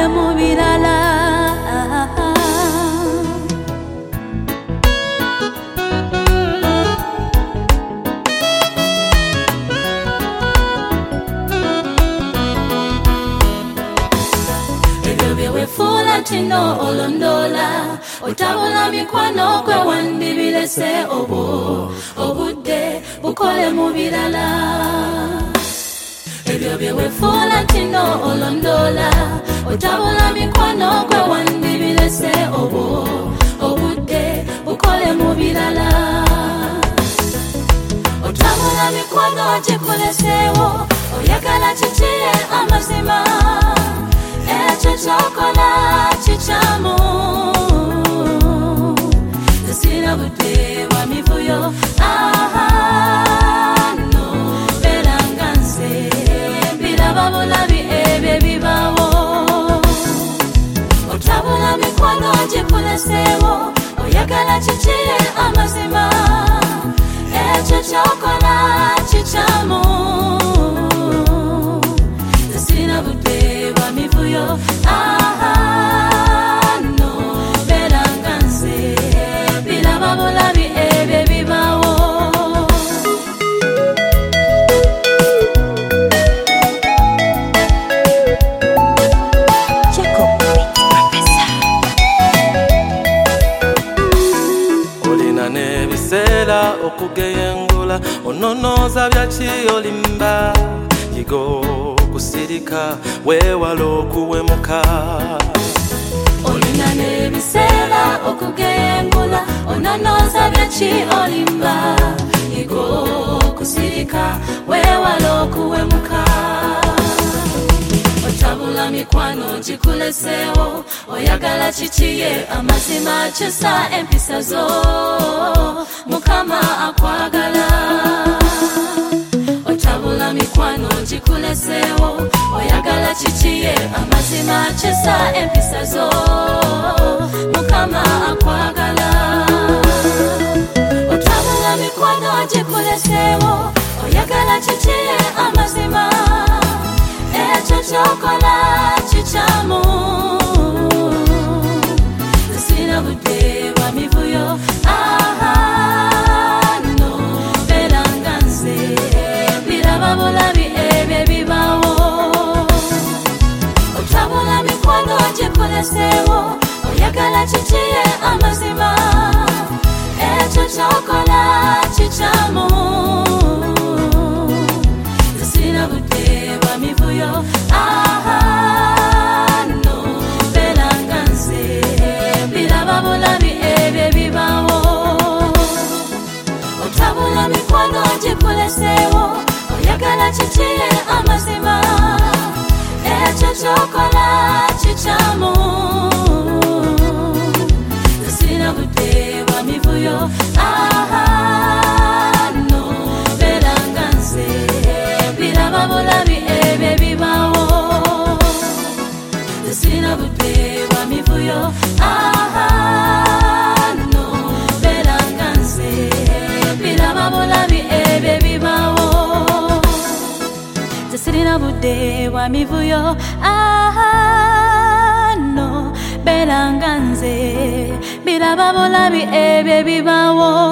mu birala. Wefula tino olondola otabula mikwano kwe wandibilese obudde bukole mu birala. Ebyo byewefula tino olondola otabula mikwano kwe wandibilese obudde bukole mu birala. Otabula mikwano gikuleseewo oyagala kikiye amazima. Echo chokola chichamu Zesina bude wa mivuyo no belanganse Bila babulabi ebe bibawo Otabula mikwano jikulesewo Oyagala chichiye amazima Echo chokola chichamu Zesina bude wa mivuyo no belanganse bila babulabi ebe bibawo. Olina nebisera okugeyengula ononoza byaki olimba yigo kusirika wewala okuwemuka. Olina nebisera okugeyengula ononoza byaki olimba yigo kusirika wewala okuwemuka. Otabula mikwano gikuleseewo oyagala kikiye amazima kyusa empisa zo Mukama akwagala. Otabula mikwano gikuleseewo oyagala kikiye amazima kyusa empisa zo Mukama akwagala. Otabula mikwano gikuleseewo oyagala kikiye amazima ekyo kyokola kikyamu Zesina budde bwa mivuyo no belanganse babulabi ebe bibawo. Otabula mikwano gikuleseewo oyagala kikiye amazima ekyo kyokola kikyamu Zesina budde bwa mivuyo no belanganse bila babulabi ebe bibawo. Otabula mikwano gikuleseewo oyagala kikiye amazima ekyo kyokola kikyamu Zesina budde bwa mivuyo no belanganse bila babulabi ebe bibawo. Zesina budde bwa mivuyo no belanganse bila babulabi ebe bibawo. Zesina budde bwa mivuyo no belanganze bila babulabi ebe bibawo.